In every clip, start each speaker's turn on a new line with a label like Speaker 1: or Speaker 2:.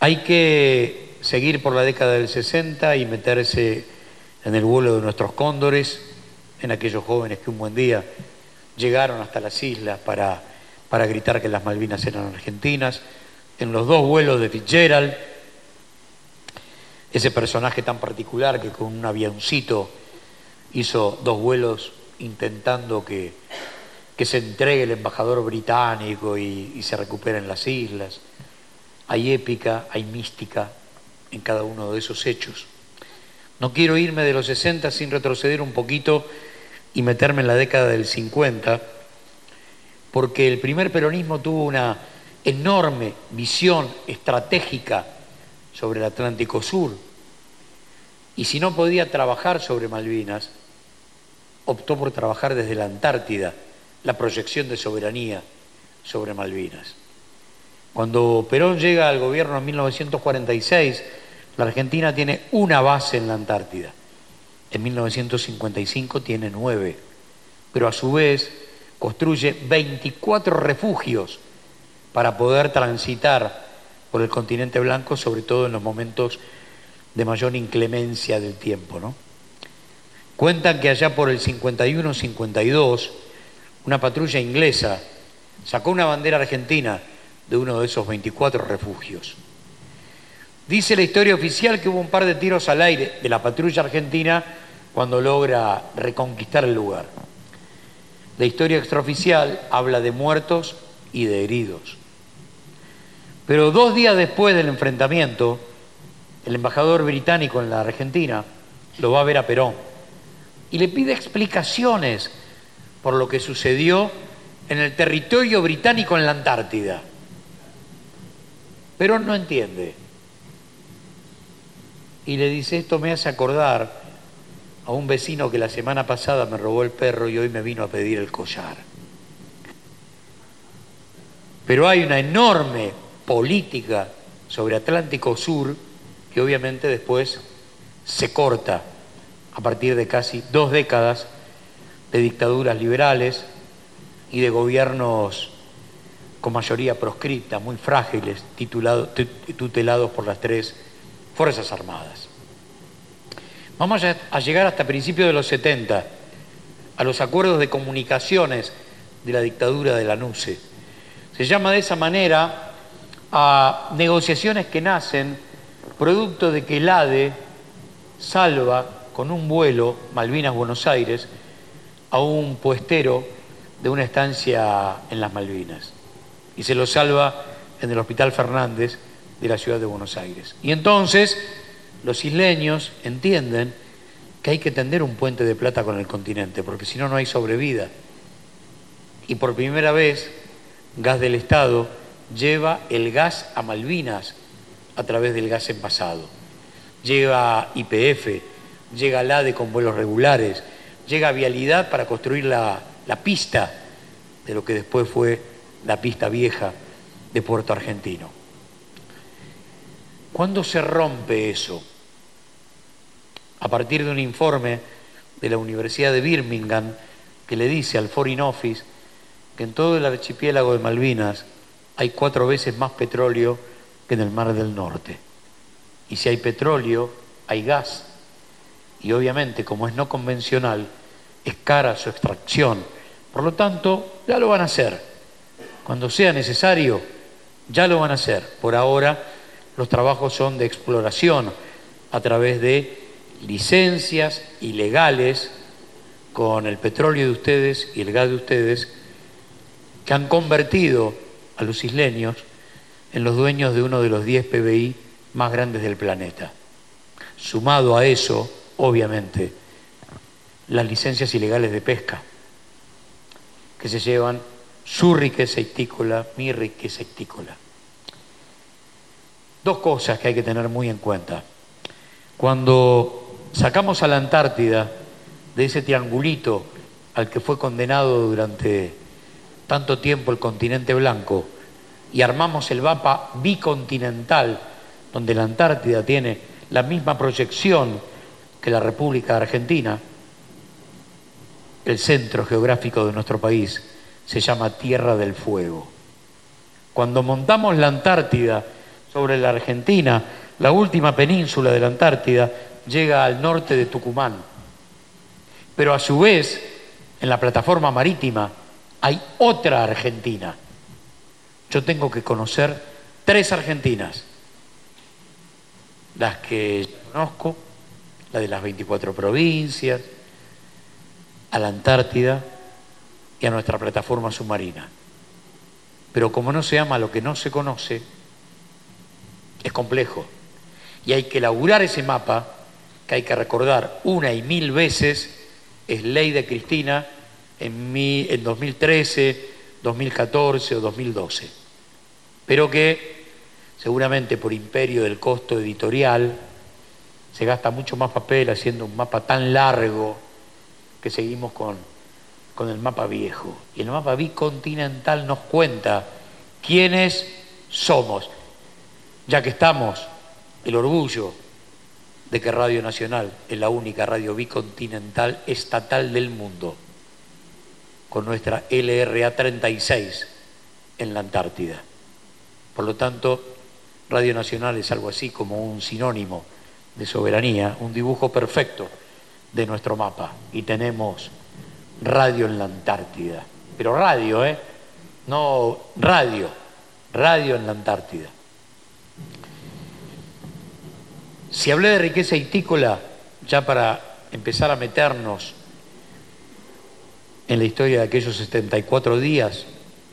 Speaker 1: Hay que seguir por la década del 60 y meterse en el vuelo de nuestros cóndores, en aquellos jóvenes que un buen día llegaron hasta las islas para gritar que las Malvinas eran argentinas, en los dos vuelos de Fitzgerald, ese personaje tan particular que con un avioncito hizo dos vuelos intentando que se entregue el embajador británico y se recuperen las islas. Hay épica, hay mística en cada uno de esos hechos. No quiero irme de los 60 sin retroceder un poquito y meterme en la década del 50, porque el primer peronismo tuvo una enorme visión estratégica sobre el Atlántico Sur, y si no podía trabajar sobre Malvinas, optó por trabajar desde la Antártida, la proyección de soberanía sobre Malvinas. Cuando Perón llega al gobierno en 1946, la Argentina tiene una base en la Antártida. En 1955 tiene 9, pero a su vez construye 24 refugios para poder transitar por el continente blanco, sobre todo en los momentos de mayor inclemencia del tiempo, ¿no? Cuentan que allá por el 51-52, una patrulla inglesa sacó una bandera argentina de uno de esos 24 refugios. Dice la historia oficial que hubo un par de tiros al aire de la patrulla argentina cuando logra reconquistar el lugar. La historia extraoficial habla de muertos y de heridos. Pero 2 días después del enfrentamiento, el embajador británico en la Argentina lo va a ver a Perón y le pide explicaciones por lo que sucedió en el territorio británico en la Antártida. Perón no entiende y le dice: esto me hace acordar a un vecino que la semana pasada me robó el perro y hoy me vino a pedir el collar. Pero hay una enorme política sobre Atlántico Sur que obviamente después se corta a partir de casi 2 décadas de dictaduras liberales y de gobiernos con mayoría proscripta, muy frágiles, tutelados por las 3 Fuerzas Armadas. Vamos a llegar hasta principios de los 70, a los acuerdos de comunicaciones de la dictadura de la NUCE. Se llama de esa manera a negociaciones que nacen producto de que el ADE salva con un vuelo Malvinas-Buenos Aires a un puestero de una estancia en las Malvinas y se lo salva en el Hospital Fernández de la ciudad de Buenos Aires. Y entonces los isleños entienden que hay que tender un puente de plata con el continente, porque si no, no hay sobrevida. Y por primera vez, Gas del Estado lleva el gas a Malvinas a través del gas envasado. Llega YPF, llega el ADE con vuelos regulares, llega Vialidad para construir la pista de lo que después fue la pista vieja de Puerto Argentino. ¿Cuándo se rompe eso? A partir de un informe de la Universidad de Birmingham que le dice al Foreign Office que en todo el archipiélago de Malvinas hay 4 veces más petróleo que en el Mar del Norte. Y si hay petróleo, hay gas. Y obviamente, como es no convencional, es cara su extracción. Por lo tanto, ya lo van a hacer. Cuando sea necesario, ya lo van a hacer. Por ahora, los trabajos son de exploración a través de licencias ilegales con el petróleo de ustedes y el gas de ustedes, que han convertido a los isleños en los dueños de uno de los 10 PBI más grandes del planeta. Sumado a eso, obviamente, las licencias ilegales de pesca, que se llevan su riqueza ictícola, mi riqueza ictícola. 2 cosas que hay que tener muy en cuenta. Cuando sacamos a la Antártida de ese triangulito al que fue condenado durante tanto tiempo el continente blanco y armamos el mapa bicontinental, donde la Antártida tiene la misma proyección que la República de Argentina, el centro geográfico de nuestro país se llama Tierra del Fuego. Cuando montamos la Antártida sobre la Argentina. La última península de la Antártida llega al norte de Tucumán. Pero a su vez, en la plataforma marítima hay otra Argentina. Yo tengo que conocer 3 Argentinas. Las que conozco, la de las 24 provincias, a la Antártida y a nuestra plataforma submarina. Pero como no se ama lo que no se conoce, es complejo. Y hay que elaborar ese mapa, que hay que recordar 1 y 1000 veces, es ley de Cristina en 2013, 2014 o 2012. Pero que seguramente por imperio del costo editorial se gasta mucho más papel haciendo un mapa tan largo que seguimos con el mapa viejo. Y el mapa bicontinental nos cuenta quiénes somos, ya que estamos, el orgullo de que Radio Nacional es la única radio bicontinental estatal del mundo, con nuestra LRA 36 en la Antártida. Por lo tanto, Radio Nacional es algo así como un sinónimo de soberanía, un dibujo perfecto de nuestro mapa. Y tenemos radio en la Antártida. Pero radio, no radio, radio en la Antártida. Si hablé de riqueza hitícola, ya para empezar a meternos en la historia de aquellos 74 días,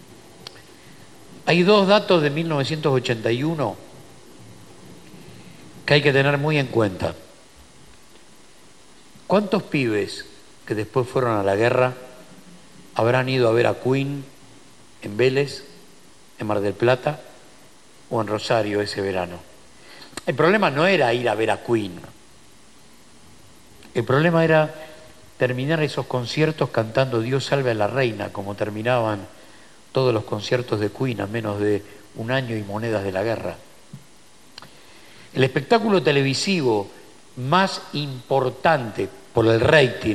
Speaker 1: hay 2 datos de 1981 que hay que tener muy en cuenta. ¿Cuántos pibes que después fueron a la guerra habrán ido a ver a Queen en Vélez, en Mar del Plata o en Rosario ese verano? El problema no era ir a ver a Queen. El problema era terminar esos conciertos cantando Dios salve a la reina, como terminaban todos los conciertos de Queen a menos de un año y monedas de la guerra. El espectáculo televisivo más importante por el rating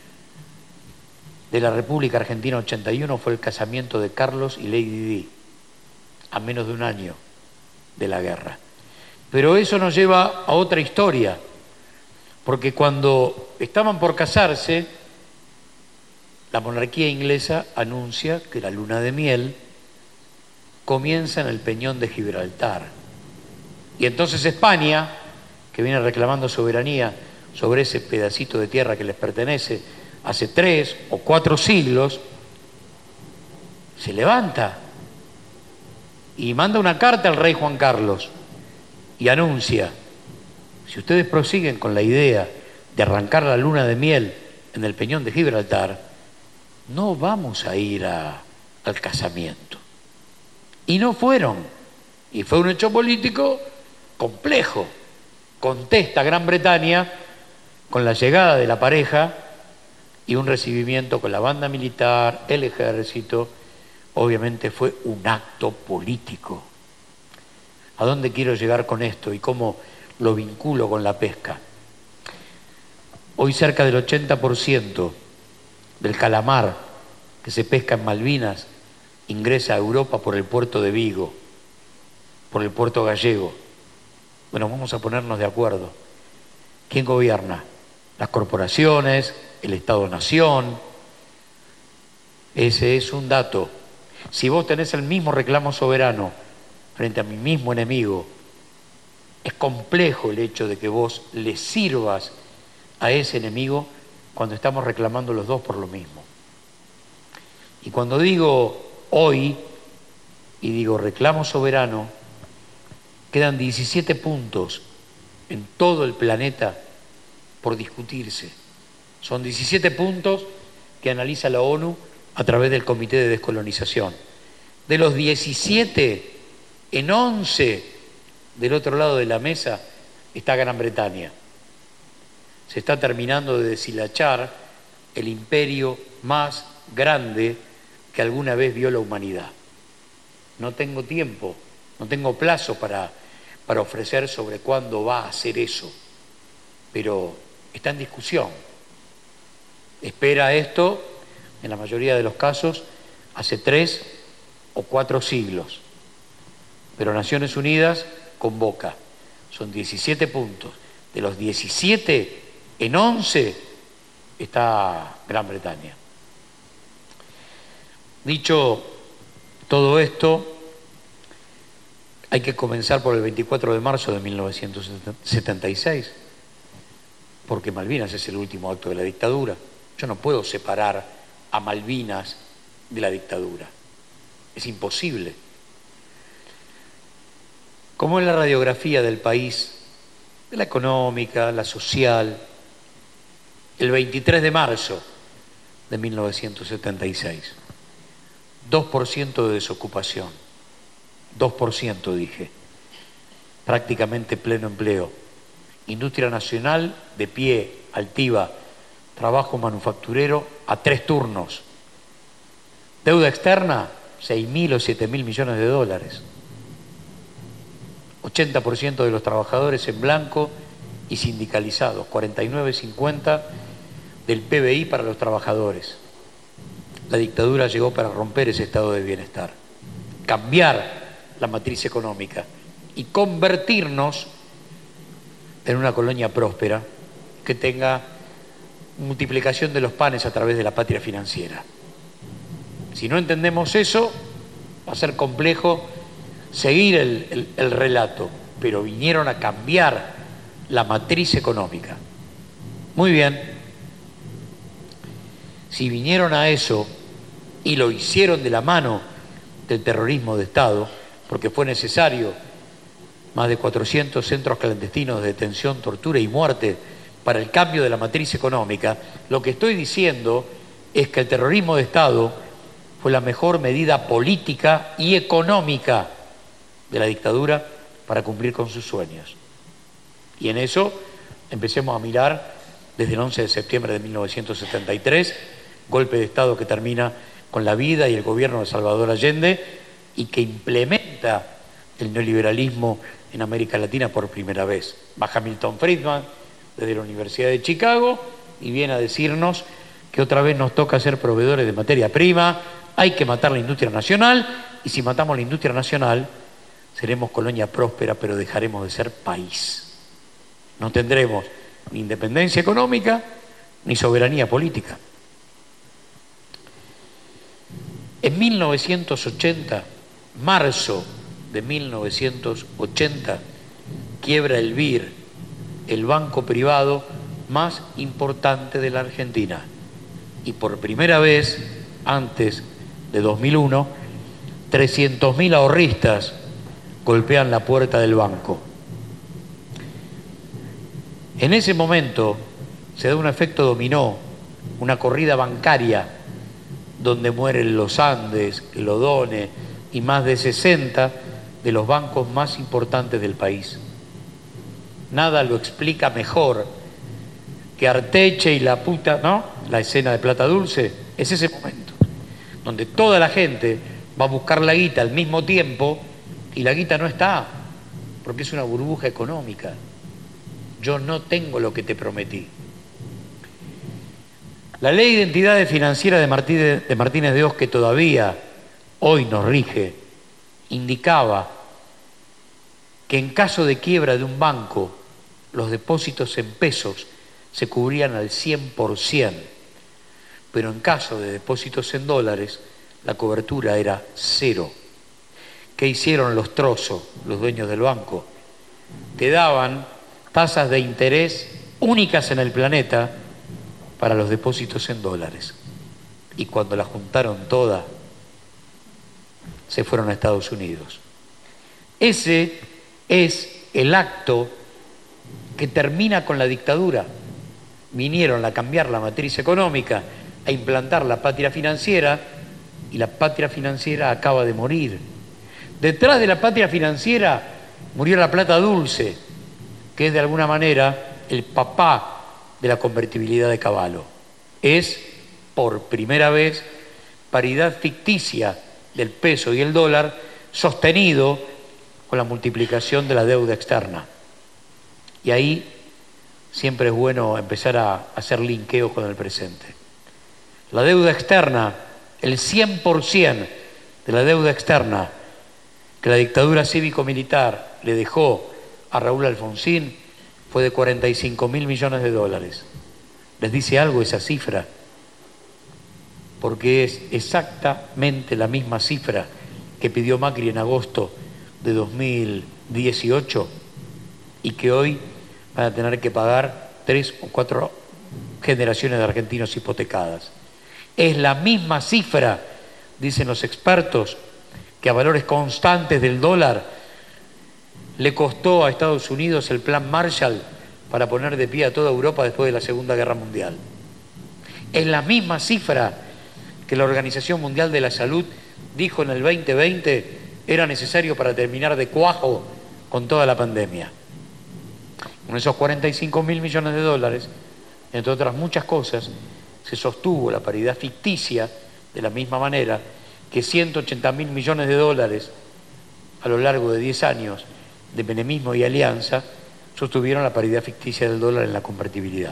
Speaker 1: de la República Argentina 81 fue el casamiento de Carlos y Lady Di, a menos de un año de la guerra. Pero eso nos lleva a otra historia, porque cuando estaban por casarse, la monarquía inglesa anuncia que la luna de miel comienza en el Peñón de Gibraltar. Y entonces España, que viene reclamando soberanía sobre ese pedacito de tierra que les pertenece hace 3 o 4 siglos, se levanta y manda una carta al rey Juan Carlos y anuncia: si ustedes prosiguen con la idea de arrancar la luna de miel en el Peñón de Gibraltar, no vamos a ir al casamiento. Y no fueron. Y fue un hecho político complejo. Contesta Gran Bretaña con la llegada de la pareja y un recibimiento con la banda militar, el ejército. Obviamente fue un acto político. ¿A dónde quiero llegar con esto y cómo lo vinculo con la pesca? Hoy cerca del 80% del calamar que se pesca en Malvinas ingresa a Europa por el puerto de Vigo, por el puerto gallego. Bueno, vamos a ponernos de acuerdo. ¿Quién gobierna? Las corporaciones, el Estado-Nación. Ese es un dato. Si vos tenés el mismo reclamo soberano frente a mi mismo enemigo, es complejo el hecho de que vos le sirvas a ese enemigo cuando estamos reclamando los dos por lo mismo. Y cuando digo hoy y digo reclamo soberano, quedan 17 puntos en todo el planeta por discutirse. Son 17 puntos que analiza la ONU a través del Comité de Descolonización. De los 17, en 11 del otro lado de la mesa está Gran Bretaña. Se está terminando de deshilachar el imperio más grande que alguna vez vio la humanidad. No tengo tiempo, no tengo plazo para ofrecer sobre cuándo va a hacer eso, pero está en discusión. Espera esto, en la mayoría de los casos, hace 3 o 4 siglos. Pero Naciones Unidas convoca. Son 17 puntos. De los 17, en 11 está Gran Bretaña. Dicho todo esto, hay que comenzar por el 24 de marzo de 1976, porque Malvinas es el último acto de la dictadura. Yo no puedo separar a Malvinas de la dictadura. Es imposible. Como es la radiografía del país, de la económica, la social, el 23 de marzo de 1976, 2% de desocupación, 2% dije, prácticamente pleno empleo, industria nacional de pie, altiva, trabajo manufacturero a 3 turnos, deuda externa 6.000 o 7.000 millones de dólares, 80% de los trabajadores en blanco y sindicalizados, 49,50 del PBI para los trabajadores. La dictadura llegó para romper ese estado de bienestar, cambiar la matriz económica y convertirnos en una colonia próspera que tenga multiplicación de los panes a través de la patria financiera. Si no entendemos eso, va a ser complejo seguir el relato, pero vinieron a cambiar la matriz económica. Muy bien, si vinieron a eso y lo hicieron de la mano del terrorismo de Estado, porque fue necesario más de 400 centros clandestinos de detención, tortura y muerte para el cambio de la matriz económica, lo que estoy diciendo es que el terrorismo de Estado fue la mejor medida política y económica de la dictadura para cumplir con sus sueños. Y en eso empecemos a mirar desde el 11 de septiembre de 1973, golpe de Estado que termina con la vida y el gobierno de Salvador Allende y que implementa el neoliberalismo en América Latina por primera vez. Baja Milton Friedman desde la Universidad de Chicago y viene a decirnos que otra vez nos toca ser proveedores de materia prima, hay que matar la industria nacional y si matamos la industria nacional seremos colonia próspera pero dejaremos de ser país. No tendremos ni independencia económica ni soberanía política. En 1980, marzo de 1980, quiebra el BIR, el banco privado más importante de la Argentina. Y por primera vez, antes de 2001, 300.000 ahorristas golpean la puerta del banco. En ese momento se da un efecto dominó, una corrida bancaria, donde mueren los Andes, el Odone y más de 60 de los bancos más importantes del país. Nada lo explica mejor que Arteche y la puta, ¿no? La escena de Plata Dulce, es ese momento, donde toda la gente va a buscar la guita al mismo tiempo y la guita no está, porque es una burbuja económica. Yo no tengo lo que te prometí. La ley de entidades financieras de Martínez de Hoz, que todavía hoy nos rige, indicaba que en caso de quiebra de un banco, los depósitos en pesos se cubrían al 100%, pero en caso de depósitos en dólares, la cobertura era 0. ¿Qué hicieron los trozos, los dueños del banco? Te daban tasas de interés únicas en el planeta para los depósitos en dólares. Y cuando la juntaron toda, se fueron a Estados Unidos. Ese es el acto que termina con la dictadura. Vinieron a cambiar la matriz económica, a implantar la patria financiera, y la patria financiera acaba de morir. Detrás de la patria financiera murió la plata dulce, que es de alguna manera el papá de la convertibilidad de Cavallo. Es, por primera vez, paridad ficticia del peso y el dólar, sostenido con la multiplicación de la deuda externa. Y ahí siempre es bueno empezar a hacer linkeo con el presente. La deuda externa, el 100% de la deuda externa que la dictadura cívico-militar le dejó a Raúl Alfonsín fue de 45.000 millones de dólares. ¿Les dice algo esa cifra? Porque es exactamente la misma cifra que pidió Macri en agosto de 2018 y que hoy van a tener que pagar 3 o 4 generaciones de argentinos hipotecadas. Es la misma cifra, dicen los expertos, que a valores constantes del dólar le costó a Estados Unidos el plan Marshall para poner de pie a toda Europa después de la Segunda Guerra Mundial. Es la misma cifra que la Organización Mundial de la Salud dijo en el 2020 era necesario para terminar de cuajo con toda la pandemia. Con esos 45.000 millones de dólares, entre otras muchas cosas, se sostuvo la paridad ficticia de la misma manera que 180.000 millones de dólares a lo largo de 10 años de menemismo y alianza sostuvieron la paridad ficticia del dólar en la convertibilidad.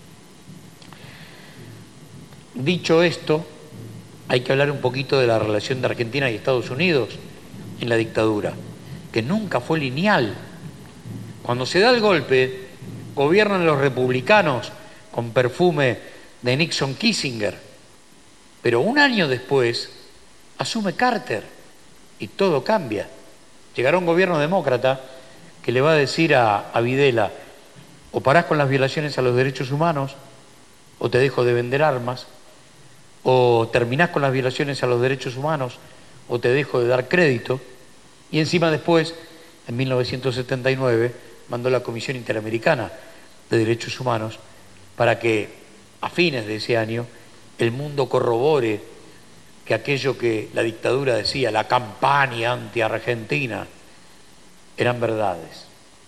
Speaker 1: Dicho esto, hay que hablar un poquito de la relación de Argentina y Estados Unidos en la dictadura, que nunca fue lineal. Cuando se da el golpe, gobiernan los republicanos con perfume de Nixon Kissinger, pero un año después asume Carter y todo cambia. Llegará un gobierno demócrata que le va a decir a Videla, o parás con las violaciones a los derechos humanos, o te dejo de vender armas, o terminás con las violaciones a los derechos humanos, o te dejo de dar crédito. Y encima después, en 1979, mandó la Comisión Interamericana de Derechos Humanos para que a fines de ese año el mundo corrobore que aquello que la dictadura decía, la campaña anti-argentina, eran verdades.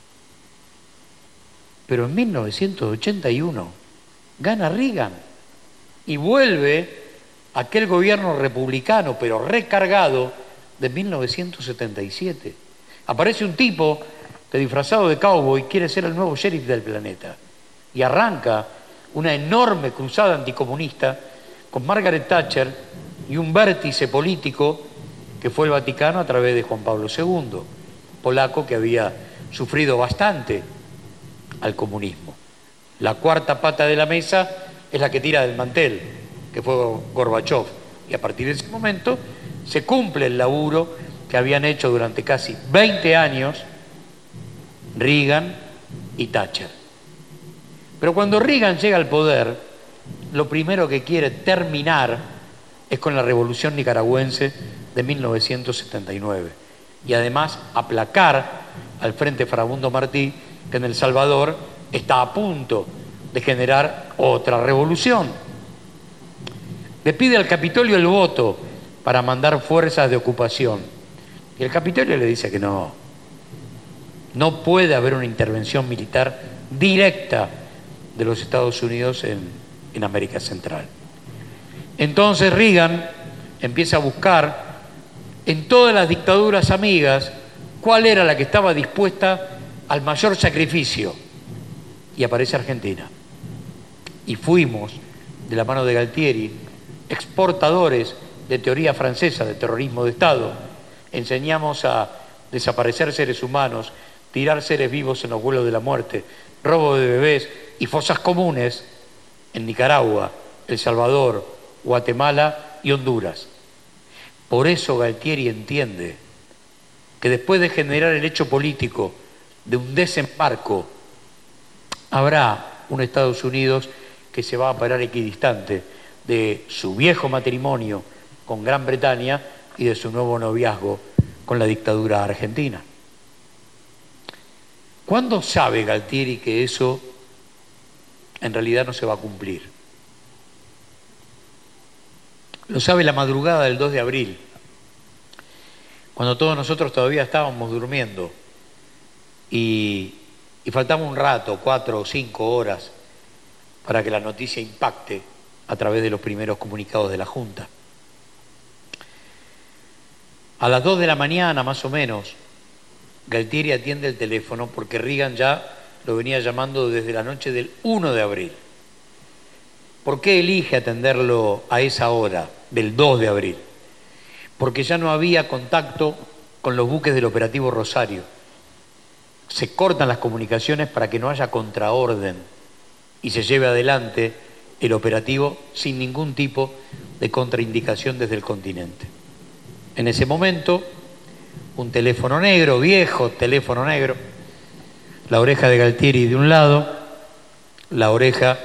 Speaker 1: Pero en 1981 gana Reagan y vuelve aquel gobierno republicano, pero recargado, de 1977. Aparece un tipo que disfrazado de cowboy quiere ser el nuevo sheriff del planeta y arranca una enorme cruzada anticomunista con Margaret Thatcher y un vértice político que fue el Vaticano a través de Juan Pablo II, polaco que había sufrido bastante al comunismo. La cuarta pata de la mesa es la que tira del mantel, que fue Gorbachov, y a partir de ese momento se cumple el laburo que habían hecho durante casi 20 años Reagan y Thatcher. Pero cuando Reagan llega al poder, lo primero que quiere terminar es con la revolución nicaragüense de 1979 y además aplacar al Frente Farabundo Martí, que en El Salvador está a punto de generar otra revolución. Le pide al Capitolio el voto para mandar fuerzas de ocupación y el Capitolio le dice que no puede haber una intervención militar directa de los Estados Unidos en América Central. Entonces Reagan empieza a buscar en todas las dictaduras amigas cuál era la que estaba dispuesta al mayor sacrificio, y aparece Argentina. Y fuimos, de la mano de Galtieri, exportadores de teoría francesa de terrorismo de Estado. Enseñamos a desaparecer seres humanos, tirar seres vivos en los vuelos de la muerte, robo de bebés y fosas comunes en Nicaragua, El Salvador, Guatemala y Honduras. Por eso Galtieri entiende que después de generar el hecho político de un desembarco, habrá un Estados Unidos que se va a parar equidistante de su viejo matrimonio con Gran Bretaña y de su nuevo noviazgo con la dictadura argentina. ¿Cuándo sabe Galtieri que eso en realidad no se va a cumplir? Lo sabe la madrugada del 2 de abril, cuando todos nosotros todavía estábamos durmiendo y faltaba un rato, 4 o 5 horas, para que la noticia impacte a través de los primeros comunicados de la Junta. A las 2 de la mañana, más o menos, Galtieri atiende el teléfono porque Reagan ya lo venía llamando desde la noche del 1 de abril. ¿Por qué elige atenderlo a esa hora, del 2 de abril? Porque ya no había contacto con los buques del operativo Rosario. se cortan las comunicaciones para que no haya contraorden y se lleve adelante el operativo sin ningún tipo de contraindicación desde el continente. En ese momento, un teléfono negro, viejo teléfono negro, la oreja de Galtieri de un lado, la oreja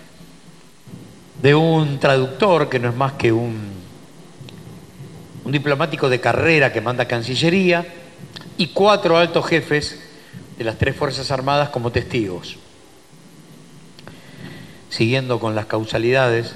Speaker 1: de un traductor que no es más que un diplomático de carrera que manda a Cancillería, y 4 altos jefes de las 3 Fuerzas Armadas como testigos. Siguiendo con las causalidades,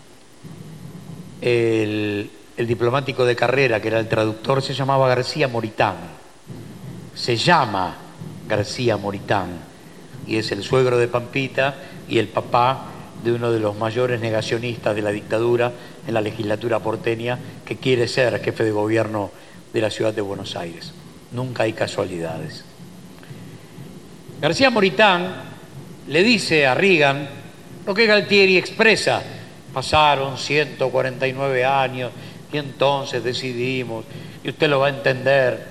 Speaker 1: el diplomático de carrera, que era el traductor, se llamaba García Moritán. Se llama García Moritán y es el suegro de Pampita y el papá de uno de los mayores negacionistas de la dictadura en la legislatura porteña, que quiere ser jefe de gobierno de la ciudad de Buenos Aires. Nunca hay casualidades. García Moritán le dice a Reagan lo que Galtieri expresa: pasaron 149 años y entonces decidimos, y usted lo va a entender.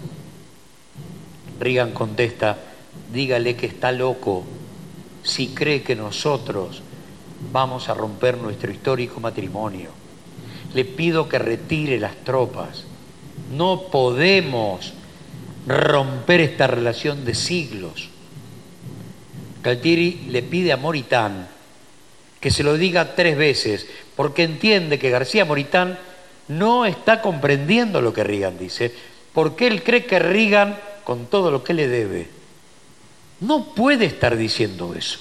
Speaker 1: Reagan contesta: dígale que está loco si cree que nosotros vamos a romper nuestro histórico matrimonio. Le pido que retire las tropas. No podemos romper esta relación de siglos. Galtieri le pide a Moritán que se lo diga 3 veces, porque entiende que García Moritán no está comprendiendo lo que Reagan dice, porque él cree que Reagan, con todo lo que le debe, no puede estar diciendo eso.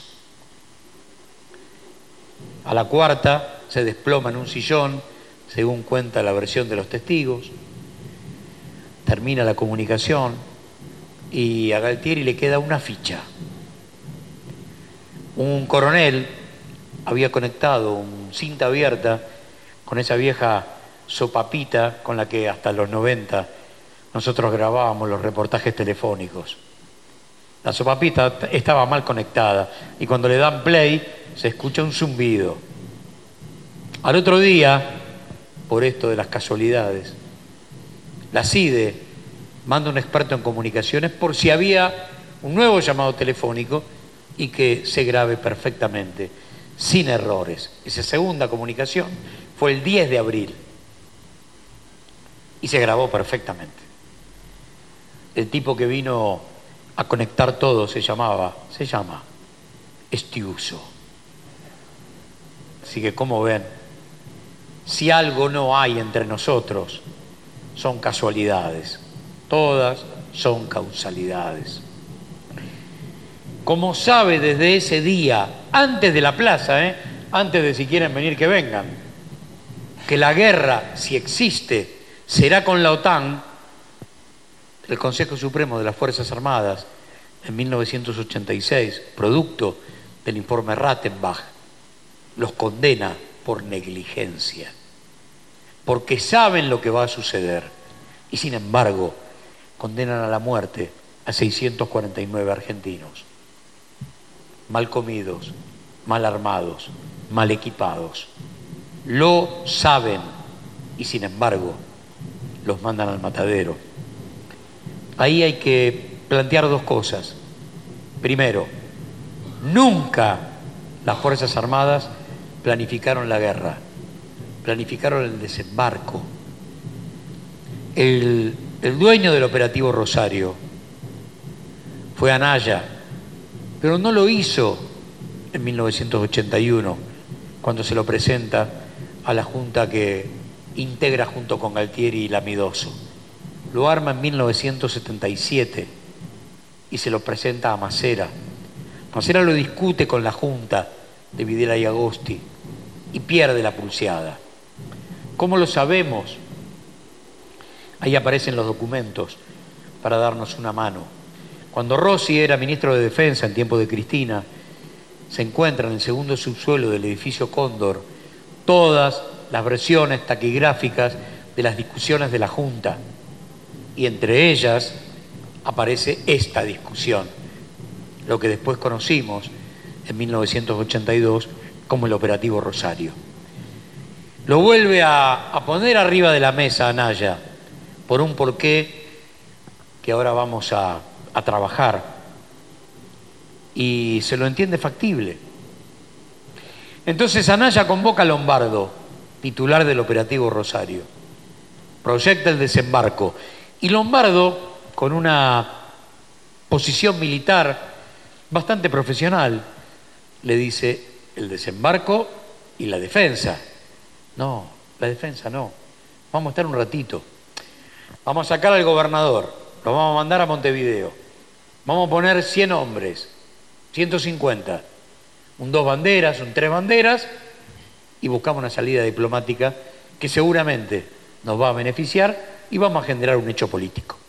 Speaker 1: A la 4ª se desploma en un sillón, según cuenta la versión de los testigos. Termina la comunicación y a Galtieri le queda una ficha. Un coronel había conectado un cinta abierta con esa vieja sopapita con la que hasta los 90 nosotros grabábamos los reportajes telefónicos. La sopapita estaba mal conectada y cuando le dan play se escucha un zumbido. Al otro día, por esto de las casualidades, la CIDE manda un experto en comunicaciones por si había un nuevo llamado telefónico y que se grabe perfectamente, sin errores. Esa segunda comunicación fue el 10 de abril y se grabó perfectamente. El tipo que vino a conectar todo se llama Estiuso. Así que, como ven, si algo no hay entre nosotros, son casualidades. Todas son causalidades. Como sabe desde ese día, antes de la plaza, antes de si quieren venir que vengan, que la guerra, si existe, será con la OTAN, el Consejo Supremo de las Fuerzas Armadas, en 1986, producto del informe Rattenbach, los condena por negligencia, porque saben lo que va a suceder, y sin embargo condenan a la muerte a 649 argentinos, mal comidos, mal armados, mal equipados. Lo saben y sin embargo los mandan al matadero. Ahí hay que plantear 2 cosas. Primero, nunca las Fuerzas Armadas planificaron la guerra, planificaron el desembarco. El dueño del operativo Rosario fue Anaya, pero no lo hizo en 1981, cuando se lo presenta a la Junta que integra junto con Galtieri y Lamidoso. Lo arma en 1977 y se lo presenta a Macera. Macera lo discute con la Junta de Videla y Agosti y pierde la pulseada. ¿Cómo lo sabemos? Ahí aparecen los documentos para darnos una mano. Cuando Rossi era ministro de Defensa en tiempo de Cristina, se encuentran en el segundo subsuelo del edificio Cóndor todas las versiones taquigráficas de las discusiones de la Junta, y entre ellas aparece esta discusión, lo que después conocimos en 1982 como el operativo Rosario. Lo vuelve a poner arriba de la mesa Anaya por un porqué que ahora vamos a trabajar. y se lo entiende factible. Entonces Anaya convoca a Lombardo, titular del operativo Rosario, proyecta el desembarco, y Lombardo, con una posición militar bastante profesional, le dice: el desembarco y la defensa. No, la defensa no. Vamos a estar un ratito. Vamos a sacar al gobernador, lo vamos a mandar a Montevideo. Vamos a poner 100 hombres, 150, un 2 banderas, un 3 banderas, y buscamos una salida diplomática que seguramente nos va a beneficiar y vamos a generar un hecho político.